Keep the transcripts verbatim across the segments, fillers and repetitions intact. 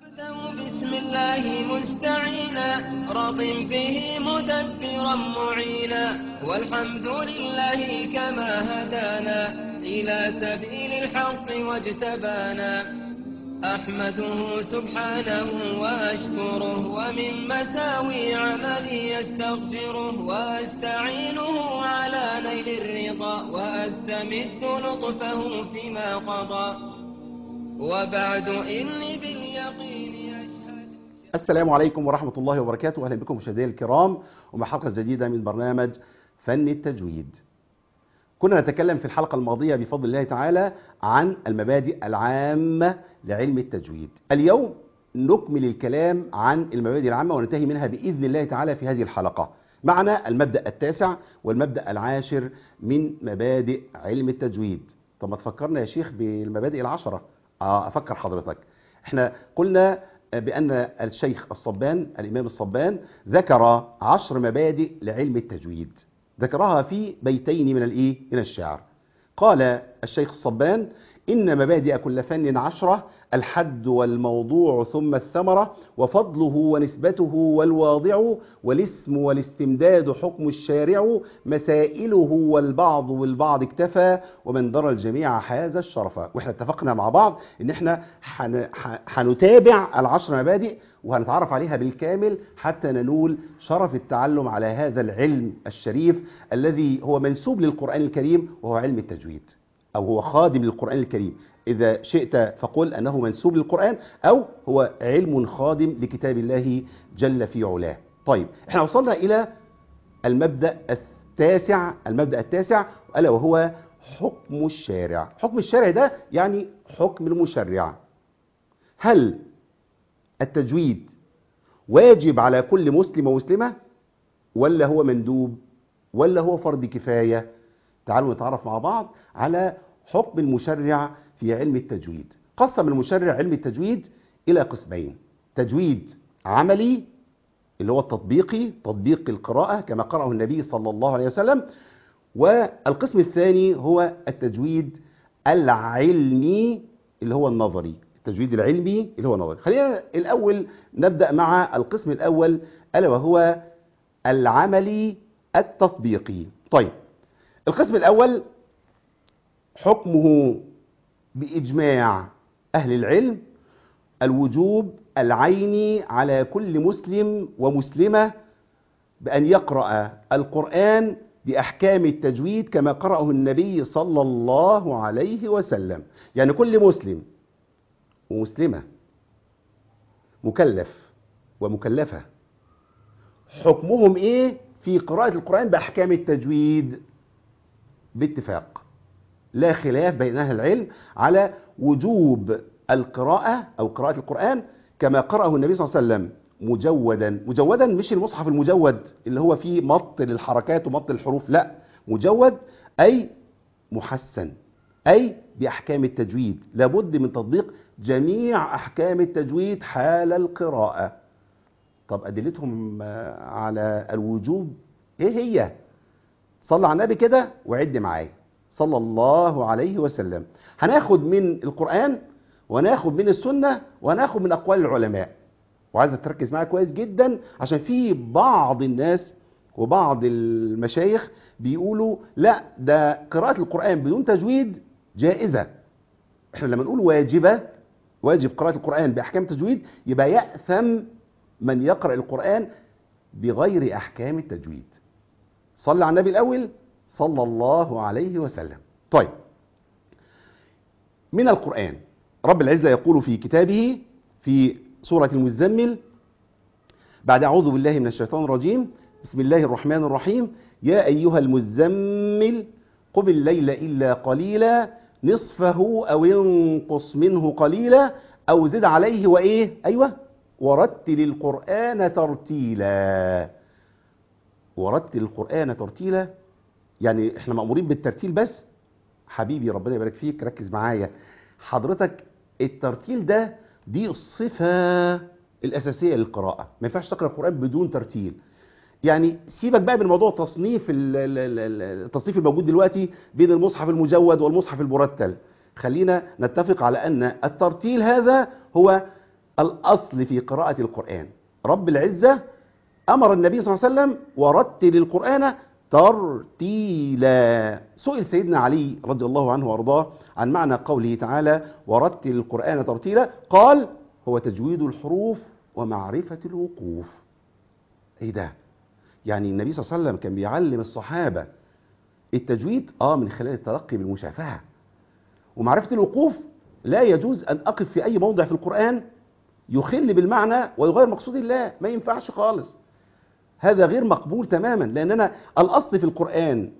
بسم الله مستعينا راض به مدبرا معينا، والحمد لله كما هدانا إلى سبيل الحق واجتبانا. أحمده سبحانه وأشكره، ومن مساوي عملي يستغفره، وأستعينه على نيل الرضا، وأستمد لطفه فيما قضى. وبعد إني باليقين أشهد. السلام عليكم ورحمة الله وبركاته. أهلا بكم مشاهدينا الكرام ومع حلقة جديدة من برنامج فن التجويد. كنا نتكلم في الحلقة الماضية بفضل الله تعالى عن المبادئ العامة لعلم التجويد. اليوم نكمل الكلام عن المبادئ العامة وننتهي منها بإذن الله تعالى في هذه الحلقة. معنا المبدأ التاسع والمبدأ العاشر من مبادئ علم التجويد. طب ما تفكرنا يا شيخ بالمبادئ العشرة. آه أفكر حضرتك. احنا قلنا بأن الشيخ الصبان الإمام الصبان ذكر عشر مبادئ لعلم التجويد، ذكرها في بيتين من الإيه؟ من الشعر. قال الشيخ الصبان: إن مبادئ كل فن عشرة، الحد والموضوع ثم الثمرة، وفضله ونسبته والواضع، والاسم والاستمداد حكم الشارع، مسائله والبعض والبعض اكتفى، ومن درى الجميع حاز الشرف. واحنا اتفقنا مع بعض ان احنا هنتابع العشر مبادئ وهنتعرف عليها بالكامل حتى ننول شرف التعلم على هذا العلم الشريف الذي هو منسوب للقرآن الكريم، وهو علم التجويد، أو هو خادم للقرآن الكريم. إذا شئت فقل أنه منسوب للقرآن، أو هو علم خادم لكتاب الله جل في علاه. طيب، احنا وصلنا إلى المبدأ التاسع المبدأ التاسع ألا وهو حكم الشارع. حكم الشارع ده يعني حكم المشرع. هل التجويد واجب على كل مسلم ومسلمة، ولا هو مندوب، ولا هو فرض كفاية؟ تعالوا نتعرف مع بعض على حكم المشرع في علم التجويد. قسم المشرع علم التجويد إلى قسمين: تجويد عملي اللي هو التطبيقي، تطبيق القراءة كما قرأه النبي صلى الله عليه وسلم، والقسم الثاني هو التجويد العلمي اللي هو النظري. التجويد العلمي اللي هو النظري. خلينا الأول نبدأ مع القسم الأول ألا وهو العملي التطبيقي. طيب، القسم الأول حكمه بإجماع أهل العلم الوجوب العيني على كل مسلم ومسلمة بأن يقرأ القرآن بأحكام التجويد كما قرأه النبي صلى الله عليه وسلم. يعني كل مسلم ومسلمة مكلف ومكلفة حكمهم إيه في قراءة القرآن بأحكام التجويد؟ باتفاق، لا خلاف بين أهل العلم على وجوب القراءة أو قراءة القرآن كما قرأه النبي صلى الله عليه وسلم مجودا. مجودا مش المصحف المجود اللي هو فيه مط للحركات ومط للحروف، لا، مجود أي محسن، أي بأحكام التجويد. لابد من تطبيق جميع أحكام التجويد حال القراءة. طب أدلتهم على الوجوب إيه هي؟ صلى على النبي كده وعد معايا صلى الله عليه وسلم. هناخد من القرآن وناخد من السنة وناخد من أقوال العلماء، وعايز تركز معايا كويس جدا عشان في بعض الناس وبعض المشايخ بيقولوا لا، ده قراءة القرآن بدون تجويد جائزة. احنا لما نقول واجبة، واجب قراءة القرآن بأحكام التجويد، يبقى يأثم من يقرأ القرآن بغير أحكام التجويد. صلى على النبي الأول صلى الله عليه وسلم. طيب، من القرآن رب العزة يقول في كتابه في سورة المزمل بعد أعوذ بالله من الشيطان الرجيم: بسم الله الرحمن الرحيم: يا أيها المزمل قم الليل إلا قليلا نصفه أو انقص منه قليلا أو زد عليه وإيه أيوة ورتل القرآن ترتيلا. ورتل القرآن ترتيلا يعني احنا مأمورين بالترتيل بس. حبيبي ربنا يبارك فيك، ركز معايا حضرتك. الترتيل ده دي الصفة الأساسية للقراءة. ما ينفعش تقرأ القرآن بدون ترتيل. يعني سيبك بقى من موضوع تصنيف التصنيف الموجود دلوقتي بين المصحف المجود والمصحف المرتل. خلينا نتفق على أن الترتيل هذا هو الأصل في قراءة القرآن. رب العزة أمر النبي صلى الله عليه وسلم ورتل القرآن ترتيلا. سئل سيدنا علي رضي الله عنه وارضاه عن معنى قوله تعالى ورتل القرآن ترتيلا، قال هو تجويد الحروف ومعرفة الوقوف. ايه ده؟ يعني النبي صلى الله عليه وسلم كان بيعلم الصحابة التجويد اه من خلال التلقي بالمشافهة، ومعرفة الوقوف لا يجوز أن أقف في أي موضع في القرآن يخل بالمعنى ويغير مقصود الله، ما ينفعش خالص، هذا غير مقبول تماما. لأننا الأصل في القرآن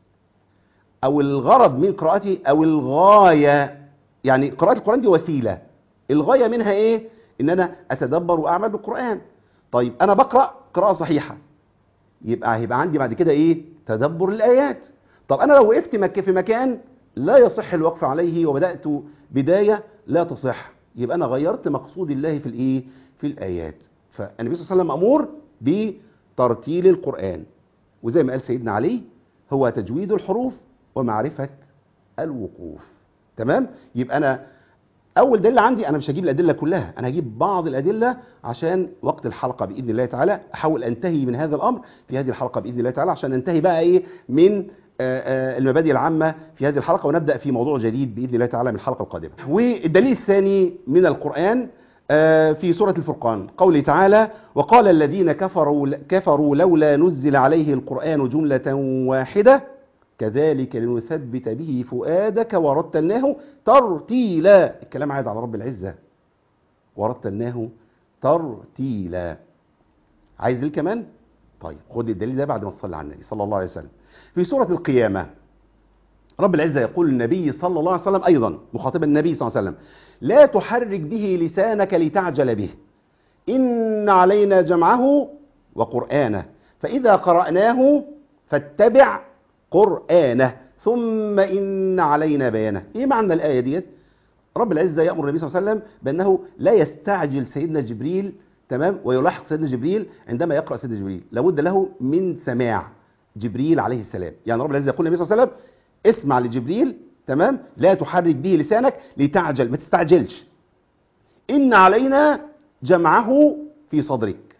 أو الغرض من قراءته أو الغاية، يعني قراءة القرآن دي وسيلة، الغاية منها إيه؟ إن أنا أتدبر وأعمل بالقرآن. طيب أنا بقرأ قراءة صحيحة، يبقى هيبقى عندي بعد كده إيه؟ تدبر الآيات. طب أنا لو وقفت مك في مكان لا يصح الوقف عليه وبدأت بداية لا تصح، يبقى أنا غيرت مقصود الله في الإيه؟ في الآيات. فالنبي صلى الله عليه وسلم أمور بترتيل القرآن، وزي ما قال سيدنا علي هو تجويد الحروف ومعرفة الوقوف. تمام؟ يبقى أنا أول دليل عندي، أنا مش هجيب الأدلة كلها، أنا هجيب بعض الأدلة عشان وقت الحلقة بإذن الله تعالى أحاول أنتهي من هذا الأمر في هذه الحلقة بإذن الله تعالى، عشان ننتهي بقى إيه من المبادئ العامة في هذه الحلقة، ونبدأ في موضوع جديد بإذن الله تعالى من الحلقة القادمة. والدليل الثاني من القرآن في سورة الفرقان قوله تعالى وقال الذين كفروا كفروا لولا نزل عليه القرآن جملة واحدة كذلك لنثبت به فؤادك ورتلناه ترتيلا. الكلام عاد على رب العزة، ورتلناه ترتيلا. عايز دليل كمان؟ طيب خد الدليل ده بعد ما تصلي على النبي صلى الله عليه وسلم. في سورة القيامة رب العزة يقول للنبي صلى الله عليه وسلم أيضا مخاطبا النبي صلى الله عليه وسلم لا تحرك به لسانك لتعجل به إن علينا جمعه وقرآنه فإذا قرأناه فاتبع قرآنه ثم إن علينا بيانه. إيه معنى الآية ديت؟ رب العزة يأمر النبي صلى الله عليه وسلم بأنه لا يستعجل سيدنا جبريل، تمام، ويلاحق سيدنا جبريل عندما يقرأ سيدنا جبريل، لابد له من سماع جبريل عليه السلام. يعني رب العزة يقول للنبي صلى الله عليه وسلم اسمع لجبريل، تمام، لا تحرك به لسانك لتعجل، ما تستعجلش. إن علينا جمعه في صدرك،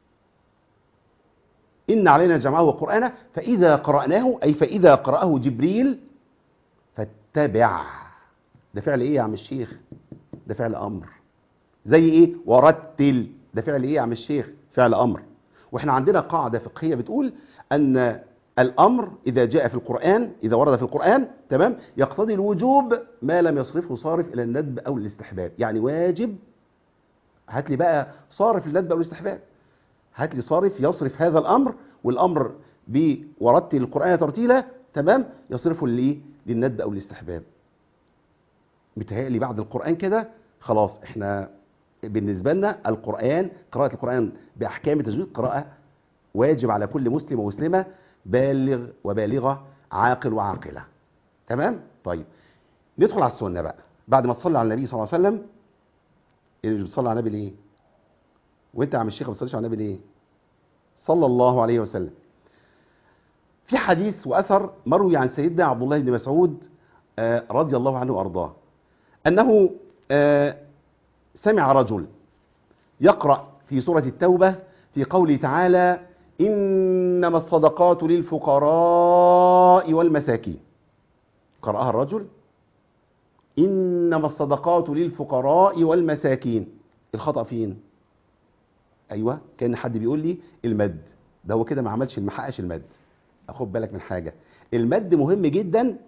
إن علينا جمعه وقرآنه فإذا قرأناه أي فإذا قرأه جبريل فاتبع. ده فعل إيه يا عم الشيخ؟ ده فعل أمر. زي إيه؟ ورتل، ده فعل إيه يا عم الشيخ؟ فعل أمر. وإحنا عندنا قاعدة فقهية بتقول أن الأمر إذا جاء في القرآن، إذا ورد في القرآن، تمام، يقتضي الوجوب ما لم يصرفه صارف إلى الندب أو الاستحباب. يعني واجب، هات لي بقى صارف للندب أو الاستحباب، هات لي صارف يصرف هذا الأمر، والأمر بورتل القرآن ترتيلا، تمام، يصرفه ليه؟ للندب أو الاستحباب. متهيألي بعد القرآن كده خلاص احنا بالنسبة لنا القرآن، قراءة القرآن بأحكام التجويد قراءة واجب على كل مسلم ومسلمة بالغ وبالغة عاقل وعاقلة. تمام؟ طيب ندخل على السنة بقى. بعد ما تصلي على النبي صلى الله عليه وسلم، اللي مش بتصلي على النبي ليه؟ وانت يا عم الشيخ ما بتصليش على النبي ليه؟ صلى الله عليه وسلم. في حديث وأثر مروي عن سيدنا عبد الله بن مسعود آه رضي الله عنه وأرضاه أنه آه سمع رجل يقرأ في سورة التوبة في قوله تعالى إنما الصدقات للفقراء والمساكين. قرأها الرجل إنما الصدقات للفقراء والمساكين. الخطأ فين؟ أيوة، كان حد بيقول لي المد، ده هو كده ما عملش، ما حققش المد. أخد بالك من حاجة، المد مهم جدا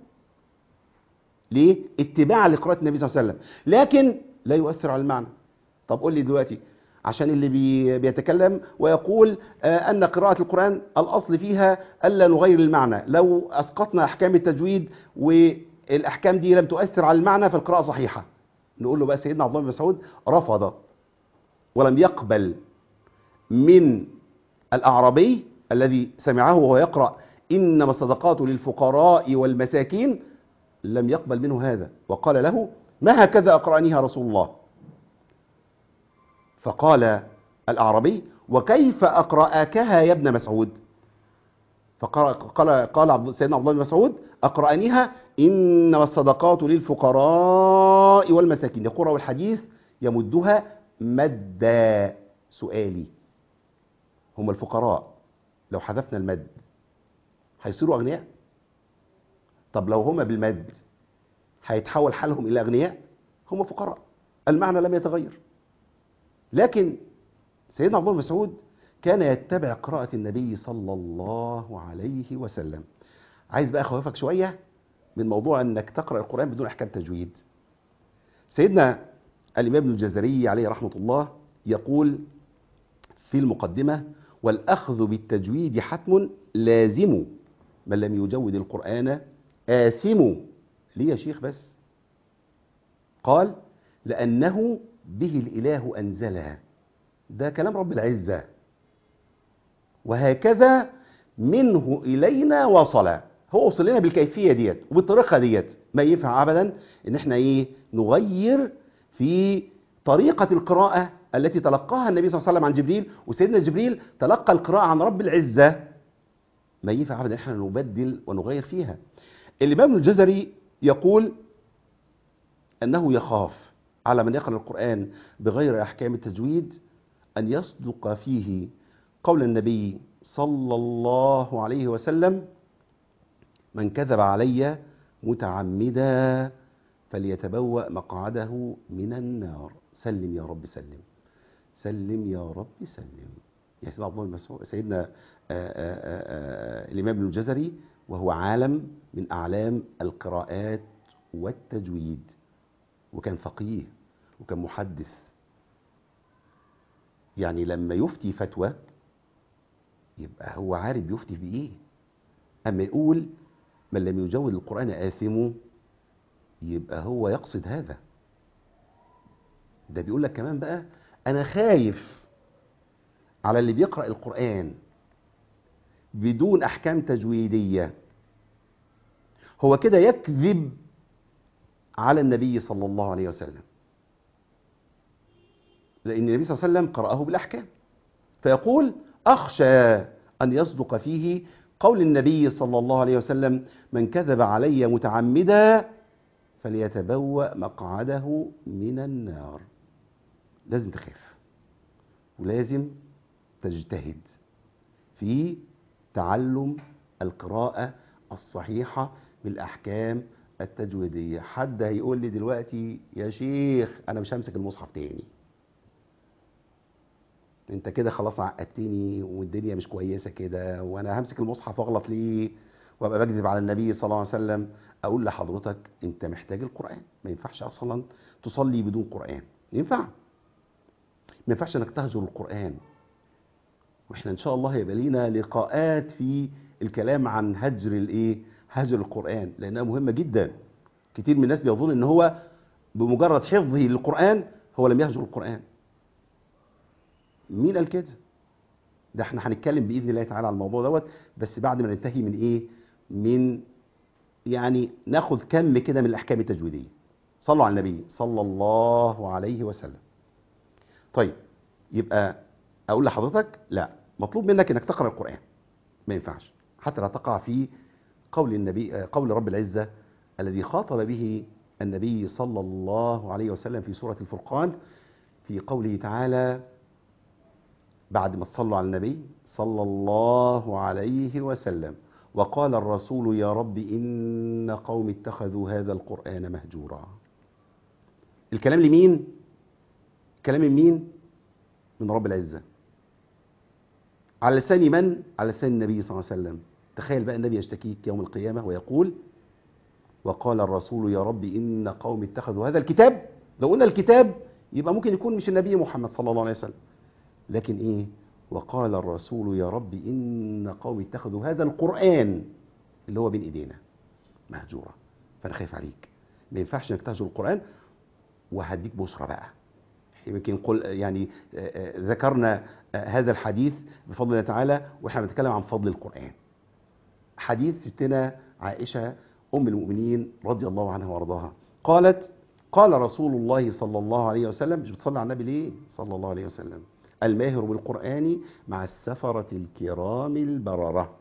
ليه؟ اتباعا لقراءة النبي صلى الله عليه وسلم، لكن لا يؤثر على المعنى. طب قول لي دلوقتي، عشان اللي بي بيتكلم ويقول آه أن قراءة القرآن الأصل فيها ألا نغير المعنى، لو أسقطنا أحكام التجويد والأحكام دي لم تؤثر على المعنى فالقراءة صحيحة. نقول له بقى سيدنا عبد الله بن مسعود رفض ولم يقبل من الأعرابي الذي سمعه وهو يقرأ إنما الصدقات للفقراء والمساكين، لم يقبل منه هذا، وقال له ما هكذا أقرأنيها رسول الله. فقال الأعرابي وكيف أقرأكها يا ابن مسعود؟ فقال قال قال سيدنا عبد الله بن مسعود أقرأنيها إنما الصدقات للفقراء والمساكين. يقرأ الحديث يمدها مدا. سؤالي، هم الفقراء لو حذفنا المد هيصيروا أغنياء؟ طب لو هم بالمد هيتحول حالهم إلى أغنياء؟ هم فقراء، المعنى لم يتغير. لكن سيدنا عبد الله بن مسعود كان يتبع قراءة النبي صلى الله عليه وسلم. عايز بقى أخوفك شوية من موضوع أنك تقرأ القرآن بدون أحكام تجويد. سيدنا الإمام ابن الجزري عليه رحمة الله يقول في المقدمة: والأخذ بالتجويد حتم لازم، من لم يجود القرآن آثم. ليه يا شيخ بس؟ قال: لأنه به الإله أنزلها، ده كلام رب العزة، وهكذا منه إلينا وصل. هو وصل لنا بالكيفية ديت وبالطريقة ديت. ما ينفع أبدا إن احنا إيه نغير في طريقة القراءة التي تلقاها النبي صلى الله عليه وسلم عن جبريل، وسيدنا جبريل تلقى القراءة عن رب العزة. ما ينفع أبدا احنا نبدل ونغير فيها. الإمام الجزري يقول أنه يخاف على من يقرأ القرآن بغير أحكام التجويد أن يصدق فيه قول النبي صلى الله عليه وسلم: من كذب علي متعمدا فليتبوأ مقعده من النار. سلم يا رب سلم، سلم يا رب سلم. يا سيدنا عبد الله بن مسعود، سيدنا آآ آآ آآ الإمام ابن الجزري، وهو عالم من أعلام القراءات والتجويد، وكان فقيه وكان محدث. يعني لما يفتي فتوى يبقى هو عارف بيفتي بإيه. أما يقول من لم يجود القرآن آثم، يبقى هو يقصد هذا. ده بيقول لك كمان بقى: أنا خايف على اللي بيقرأ القرآن بدون أحكام تجويدية، هو كده يكذب على النبي صلى الله عليه وسلم، لأن النبي صلى الله عليه وسلم قرأه بالأحكام. فيقول: أخشى أن يصدق فيه قول النبي صلى الله عليه وسلم: من كذب علي متعمدا فليتبوأ مقعده من النار. لازم تخاف، ولازم تجتهد في تعلم القراءة الصحيحة بالأحكام التجويدية. حد هيقول لي دلوقتي: يا شيخ أنا مش همسك المصحف تاني، انت كده خلاص عقدتني والدنيا مش كويسة كده، وانا همسك المصحف واغلط ليه وابقى بكذب على النبي صلى الله عليه وسلم؟ اقول لحضرتك: انت محتاج القرآن. ما ينفعش اصلا تصلي بدون قرآن. ينفع؟ ما ينفعش انك تهجر القرآن. واحنا ان شاء الله هيبقى لينا لقاءات في الكلام عن هجر الايه هجر القرآن، لانها مهمة جدا. كتير من الناس بيظن ان هو بمجرد حفظه للقرآن هو لم يهجر القرآن. مين قال كده؟ ده احنا هنتكلم باذن الله تعالى على الموضوع دوت، بس بعد ما ننتهي من ايه من يعني ناخذ كم كده من الاحكام التجويديه. صلوا على النبي صلى الله عليه وسلم. طيب، يبقى اقول لحضرتك: لا، مطلوب منك انك تقرا القران. ما ينفعش حتى لا تقع في قول النبي قول رب العزه الذي خاطب به النبي صلى الله عليه وسلم في سوره الفرقان، في قوله تعالى بعد ما تصلوا على النبي صلى الله عليه وسلم: وقال الرسول يا رب إن قوم اتخذوا هذا القرآن مهجورا. الكلام لمين؟ كلام من مين؟ من رب العزة. على لسان من؟ على لسان النبي صلى الله عليه وسلم. تخيل بقى النبي يشتكيك يوم القيامة ويقول: وقال الرسول يا رب إن قوم اتخذوا هذا الكتاب. لو قلنا الكتاب يبقى ممكن يكون مش النبي محمد صلى الله عليه وسلم، لكن ايه؟ وقال الرسول يا رب إن قوم اتخذوا هذا القرآن اللي هو بين ايدينا مهجورا. فانا خايف عليك، ما ينفعش انك تهجر القرآن. وهديك بشرى بقى، يمكن قل يعني ذكرنا هذا الحديث بفضل الله تعالى واحنا بنتكلم عن فضل القرآن. حديث ستنا عائشة أم المؤمنين رضي الله عنها وارضاها، قالت: قال رسول الله صلى الله عليه وسلم. مش بتصلي على النبي ليه صلى الله عليه وسلم؟ الماهر بالقرآن مع السفرة الكرام البررة،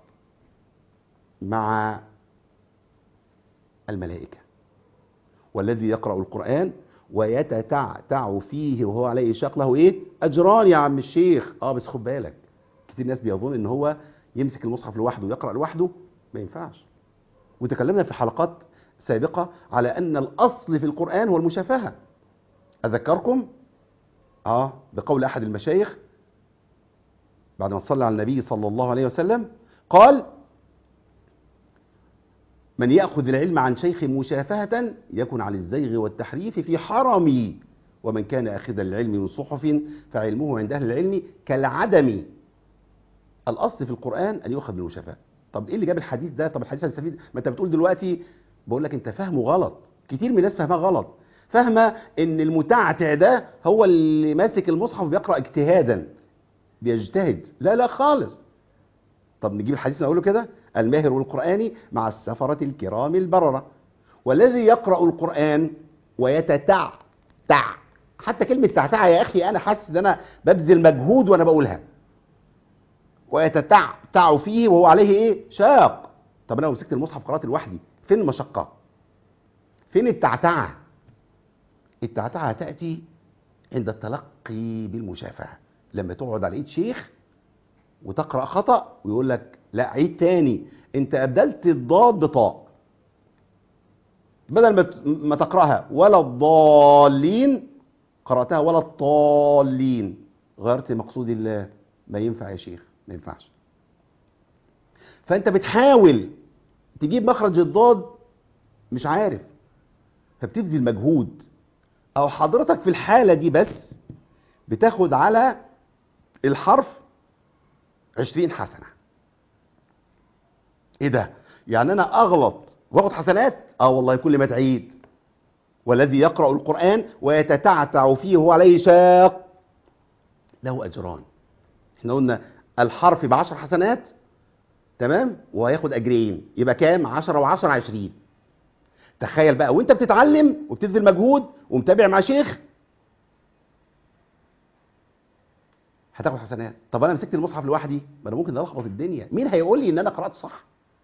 مع الملائكة. والذي يقرأ القرآن ويتتعتع فيه وهو عليه شاق له ايه؟ اجران يا عم الشيخ. اه بس خد بالك، كتير ناس بيظن ان هو يمسك المصحف لوحده ويقرأ لوحده، ما ينفعش. وتكلمنا في حلقات سابقة على ان الاصل في القرآن هو المشافهة. اذكركم اه بقول احد المشايخ بعد ما صلى على النبي صلى الله عليه وسلم، قال: من يأخذ العلم عن شيخ مشافهة يكن عن الزيغ والتحريف في حرمي، ومن كان أخذ العلم من صحف فعلمه عند أهل العلم كالعدم. الأصل في القرآن أن يؤخذ بالمشافهة. طب إيه اللي جاب الحديث ده؟ طب الحديث هنستفيد؟ ما أنت بتقول دلوقتي، بقول لك أنت فاهمه غلط. كتير من الناس فاهمها غلط، فاهمة إن المتعتع ده هو اللي ماسك المصحف بيقرأ اجتهادا، بيجتهد. لا لا خالص. طب نجيب الحديث نقوله كده: الماهر بالقرآن مع السفرة الكرام البررة، والذي يقرأ القرآن ويتتعتع. حتى كلمة تعتع يا أخي أنا حاسس إن أنا ببذل مجهود وأنا بقولها. ويتتعتع فيه وهو عليه إيه؟ شاق. طب أنا لو مسكت المصحف قرأت لوحدي، فين المشقة؟ فين التعتعة؟ التعتعة تأتي عند التلقي بالمشافهة، لما تقعد على إيد شيخ وتقرأ خطأ ويقول لك لا عيد تاني، انت أبدلت الضاد بطاء، بدل ما ما تقرأها ولا الضالين قرأتها ولا الطالين، غيرت مقصود الله. ما ينفع يا شيخ، ما ينفعش. فانت بتحاول تجيب مخرج الضاد مش عارف، فبتبذل مجهود. او حضرتك في الحالة دي بس بتاخد على الحرف عشرين حسنة. ايه ده؟ يعني انا اغلط واخد حسنات؟ اه والله كل ما تعيد: والذي يقرأ القرآن ويتتعتع فيه وهو عليه شاق له اجران. احنا قلنا الحرف بعشر حسنات، تمام، وهياخد اجرين، يبقى كام؟ عشرة وعشرة عشرين. تخيل بقى وانت بتتعلم وبتبذل مجهود ومتابع مع شيخ هتاخد حسنات. طب انا مسكت المصحف لوحدي، ما انا ممكن الخبط الدنيا. مين هيقول لي ان انا قرأت صح؟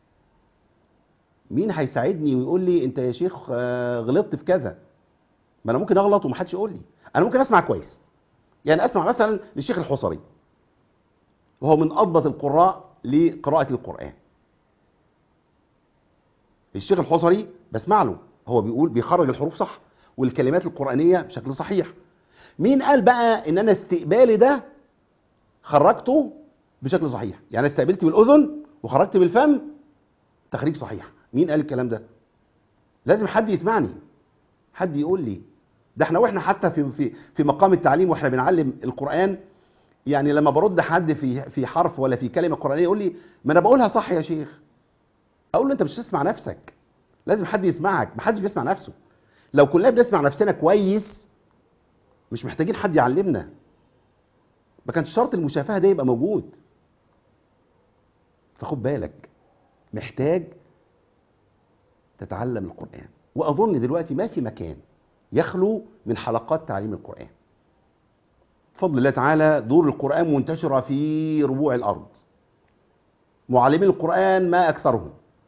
مين هيساعدني ويقول لي انت يا شيخ غلطت في كذا؟ ما انا ممكن اغلط ومحدش يقول لي. انا ممكن اسمع كويس، يعني اسمع مثلا للشيخ الحصري وهو من اضبط القراء لقراءة القرآن. الشيخ الحصري بسمع له، هو بيقول بيخرج الحروف صح والكلمات القرآنية بشكل صحيح. مين قال بقى ان انا استقبالي ده خرجته بشكل صحيح؟ يعني استقبلت بالاذن وخرجت بالفم تخريج صحيح. مين قال الكلام ده؟ لازم حد يسمعني، حد يقول لي. ده احنا واحنا حتى في في في مقام التعليم واحنا بنعلم القرآن، يعني لما برد حد في في حرف ولا في كلمة قرآنية يقول لي ما انا بقولها صح يا شيخ، اقول له انت مش تسمع نفسك، لازم حد يسمعك. محدش بيسمع نفسه. لو كلنا بنسمع نفسنا كويس مش محتاجين حد يعلمنا، ما كانش شرط المشافهة ده يبقى موجود. فخد بالك، محتاج تتعلم القرآن. وأظن دلوقتي ما في مكان يخلو من حلقات تعليم القرآن. بفضل الله تعالى دور القرآن منتشرة في ربوع الأرض. معلمين القرآن ما أكثرهم.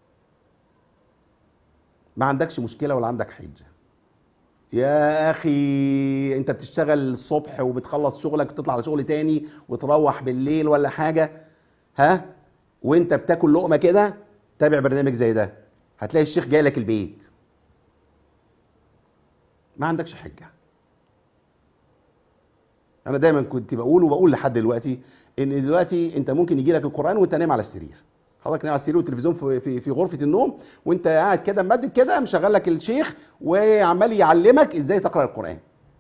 ما عندكش مشكلة ولا عندك حجة. يا أخي أنت بتشتغل الصبح وبتخلص شغلك وتطلع على شغل تاني وتروح بالليل ولا حاجة، ها، وأنت بتاكل لقمة كده تابع برنامج زي ده، هتلاقي الشيخ جاي لك البيت. ما عندكش حجة. أنا دايما كنت بقول وبقول لحد دلوقتي إن دلوقتي أنت ممكن يجي لك القرآن وأنت نايم على السرير. حضرتك نايم على السرير والتلفزيون في في في غرفة النوم وأنت قاعد كده ممدد كده، مشغل لك الشيخ وعمال يعلمك إزاي تقرأ القرآن.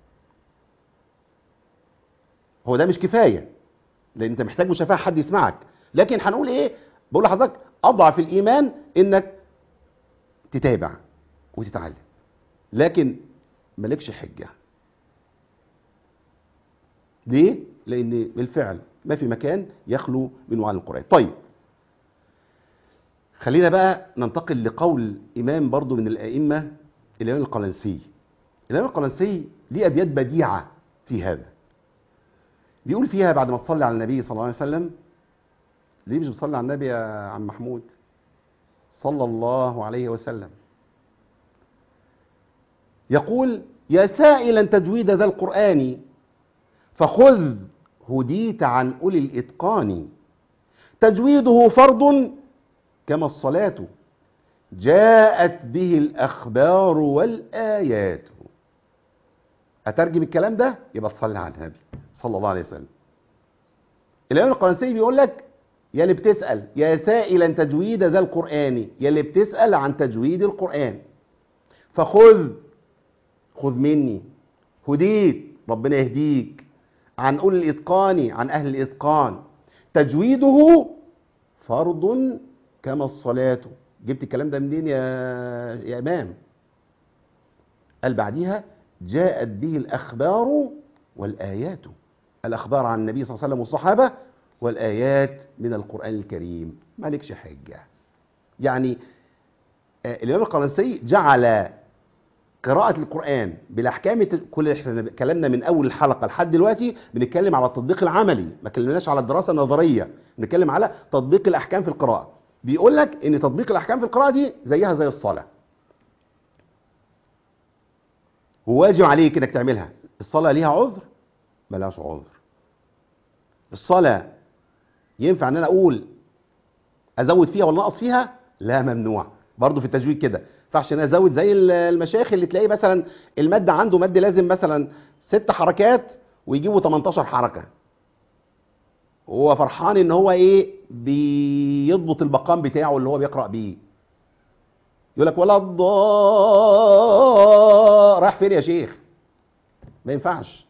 هو ده مش كفاية، لأن أنت محتاج مشافهة، حد يسمعك. لكن هنقول إيه؟ بقول لحضرتك أضعف الإيمان إنك تتابع وتتعلم، لكن مالكش حجة. ليه؟ لأن بالفعل ما في مكان يخلو من معلم القرآن. طيب خلينا بقى ننتقل لقول إمام برضو من الأئمة، الإمام القلنسي. الإمام القلنسي ليه أبيات بديعة في هذا، بيقول فيها بعد ما تصلي على النبي صلى الله عليه وسلم. ليه مش بتصلي على النبي يا عم محمود؟ صلى الله عليه وسلم. يقول: يا سائلا تجويد ذا القرآن، فخذ هديت عن أولي الإتقان. تجويده فرض كما الصلاة، جاءت به الأخبار والآيات. أترجم الكلام ده يبقى تصلي على النبي صلى الله عليه وسلم. الإمام القرنسي بيقول لك يا اللي بتسأل يا سائلا تجويد ذا القرآن، يا اللي بتسأل عن تجويد القرآن، فخذ، خذ مني، هديت، ربنا يهديك، عن أولي الإتقان، عن أهل الإتقان. تجويده فرض كما الصلاة. جبت الكلام ده منين يا يا إمام؟ قال بعديها جاءت به الأخبار والآيات. الأخبار عن النبي صلى الله عليه وسلم والصحابة، والآيات من القرآن الكريم. مالكش حجة. يعني الإمام القرنسي جعل قراءة القرآن بالأحكام. كل احنا كلامنا من أول الحلقة لحد دلوقتي بنتكلم على التطبيق العملي، ما كلمناش على الدراسة النظرية، بنتكلم على تطبيق الأحكام في القراءة. بيقول لك إن تطبيق الأحكام في القراءة دي زيها زي الصلاة، وواجب عليك إنك تعملها. الصلاة ليها عذر؟ ملهاش عذر. الصلاة ينفع ان انا اقول ازود فيها ولا نقص فيها؟ لا، ممنوع. برضو في التجويد كده، ما ينفعش ان انا ازود زي المشايخ اللي تلاقيه مثلا المد عنده مد لازم مثلا ست حركات ويجيبوا تمنتاشر حركه، وهو فرحان ان هو ايه بيضبط المقام بتاعه اللي هو بيقرا بيه. يقول لك ولا الضاء، رايح فين يا شيخ؟ ما ينفعش.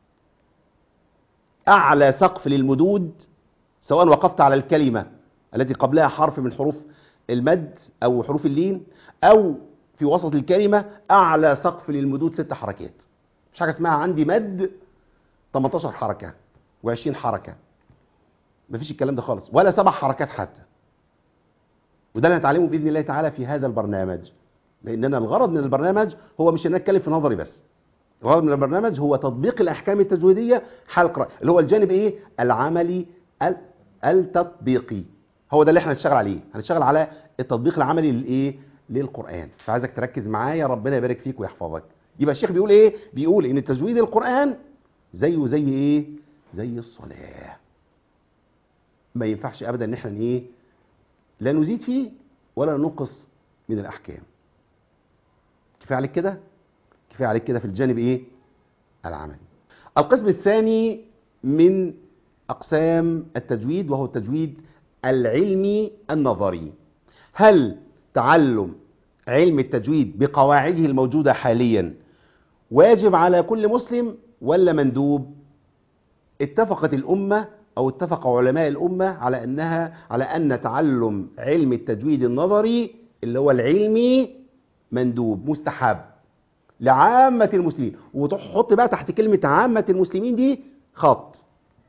اعلى سقف للمدود سواء وقفت على الكلمة التي قبلها حرف من حروف المد أو حروف اللين، أو في وسط الكلمة، أعلى سقف للمدود ست حركات. مش حاجة اسمها عندي مد تمنتاشر حركة وعشرين حركة، مفيش الكلام ده خالص، ولا سبع حركات حتى. وده اللي هنتعلمه بإذن الله تعالى في هذا البرنامج، لأننا الغرض من البرنامج هو مش أن نتكلم في نظري بس. الغرض من البرنامج هو تطبيق الأحكام التجويدية حال القراءة، اللي هو الجانب إيه؟ العملي التطبيقي. هو ده اللي احنا هنشتغل عليه، هنشتغل على التطبيق العملي للايه؟ للقرآن. فعايزك تركز معايا، ربنا يبارك فيك ويحفظك. يبقى الشيخ بيقول ايه؟ بيقول ان تجويد القرآن زيه زي ايه؟ زي الصلاة. ما ينفعش ابدا ان احنا ايه؟ لا نزيد فيه ولا ننقص من الاحكام. كفايه عليك كده؟ كفايه عليك كده في الجانب ايه؟ العملي. القسم الثاني من أقسام التجويد وهو التجويد العلمي النظري. هل تعلم علم التجويد بقواعده الموجودة حاليا واجب على كل مسلم ولا مندوب؟ اتفقت الأمة أو اتفق علماء الأمة على أنها على أن تعلم علم التجويد النظري اللي هو العلمي مندوب، مستحب لعامة المسلمين. وتحط بقى تحت كلمة عامة المسلمين دي خط.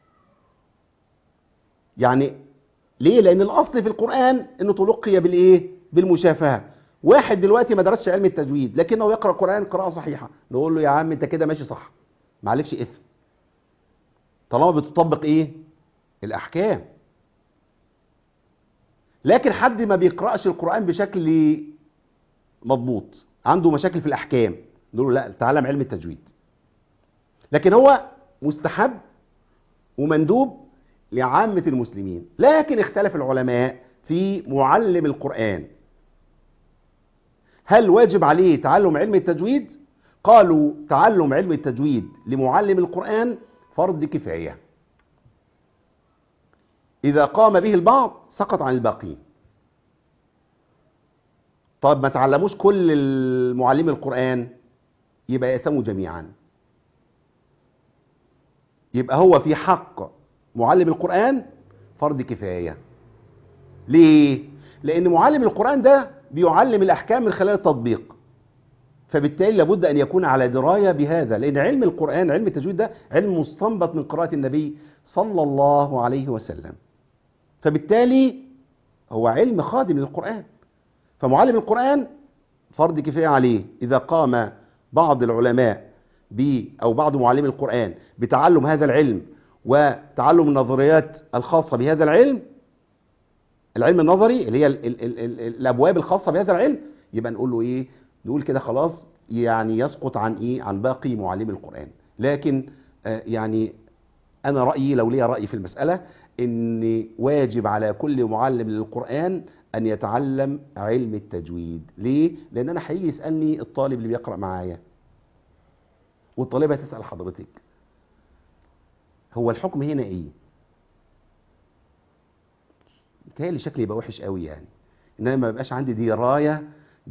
يعني ليه؟ لأن الأصل في القرآن أنه تلقي بالإيه؟ بالمشافهة. واحد دلوقتي ما درسش علم التجويد لكنه يقرأ القرآن قراءة صحيحة، نقول له يا عم أنت كده ماشي صح، ما عليكش إثم طالما بتطبق إيه؟ الأحكام. لكن حد ما بيقرأش القرآن بشكل مضبوط، عنده مشاكل في الأحكام، نقول له لا تعلم علم التجويد. لكن هو مستحب ومندوب لعامة المسلمين. لكن اختلف العلماء في معلم القرآن، هل واجب عليه تعلم علم التجويد؟ قالوا تعلم علم التجويد لمعلم القرآن فرض كفاية، إذا قام به البعض سقط عن الباقين. طب ما تعلموش كل المعلم القرآن يبقى يأثموا جميعا. يبقى هو في حق معلم القرآن فرض كفاية. ليه؟ لأن معلم القرآن ده بيعلم الأحكام من خلال التطبيق، فبالتالي لابد أن يكون على دراية بهذا، لأن علم القرآن علم التجويد ده علم مستنبط من قراءة النبي صلى الله عليه وسلم، فبالتالي هو علم خادم للقرآن. فمعلم القرآن فرض كفاية عليه إذا قام بعض العلماء ب أو بعض معلمي القرآن بتعلم هذا العلم وتعلم النظريات الخاصة بهذا العلم، العلم النظري اللي هي ال ال ال ال الأبواب الخاصة بهذا العلم، يبقى نقول له إيه؟ نقول كده خلاص يعني يسقط عن ايه عن باقي معلمي القرآن. لكن آه، يعني انا رأيي لو ليا رأي في المسألة ان واجب على كل معلم للقرآن ان يتعلم علم التجويد. ليه؟ لان انا هيجي يسألني الطالب اللي بيقرأ معايا والطالبة تسأل حضرتك هو الحكم هنا ايه؟ متهيألي شكلي يبقى وحش قوي يعني ان انا ما بقاش عندي دراية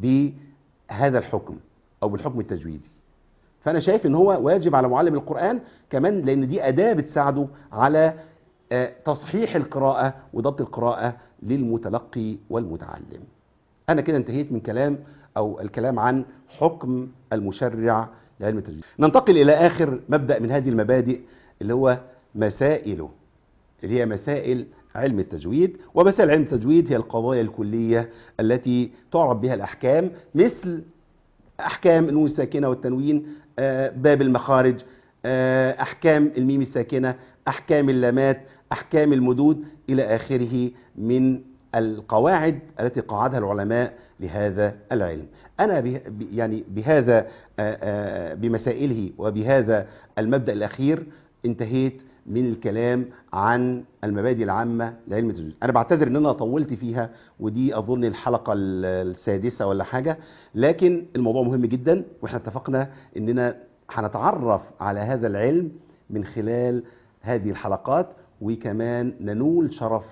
بهذا الحكم او بالحكم التجويدي. فانا شايف ان هو واجب على معلم القرآن كمان، لان دي اداة بتساعده على آه، تصحيح القراءة وضبط القراءة للمتلقي والمتعلم. انا كده انتهيت من كلام او الكلام عن حكم المشرع لعلم التجويد. ننتقل الى اخر مبدأ من هذه المبادئ اللي هو مسائله، اللي هي مسائل علم التجويد. ومسائل علم التجويد هي القضايا الكلية التي تعرف بها الأحكام، مثل أحكام النون الساكنة والتنوين، آه، باب المخارج، آه، أحكام الميم الساكنة، أحكام اللامات، أحكام المدود إلى آخره من القواعد التي قاعدها العلماء لهذا العلم. أنا به يعني بهذا آه، آه، بمسائله وبهذا المبدأ الأخير انتهيت من الكلام عن المبادئ العامة لعلم التجويد. أنا بعتذر إن أنا طولت فيها، ودي أظن الحلقة السادسة ولا حاجة، لكن الموضوع مهم جدا، وإحنا اتفقنا إننا هنتعرف على هذا العلم من خلال هذه الحلقات، وكمان ننول شرف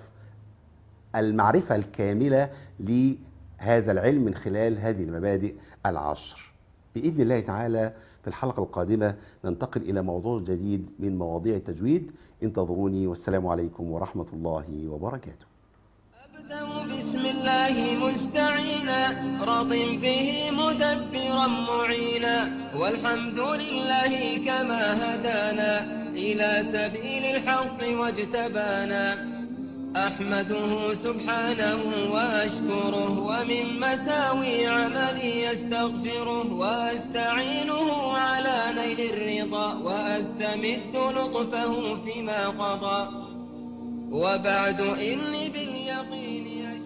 المعرفة الكاملة لهذا العلم من خلال هذه المبادئ العشر. بإذن الله تعالى في الحلقة القادمة ننتقل إلى موضوع جديد من مواضيع التجويد. انتظروني، والسلام عليكم ورحمة الله وبركاته. أبدأ بسم الله مستعينا، راض به مدبرا معينا، والحمد لله كما هدانا إلى سبيل الحق واجتبانا. أحمده سبحانه وأشكره، ومن مساوي عملي يستغفره، وأستعينه على نيل الرضا، وأستمد لطفه فيما قضى. وبعد إني باليقين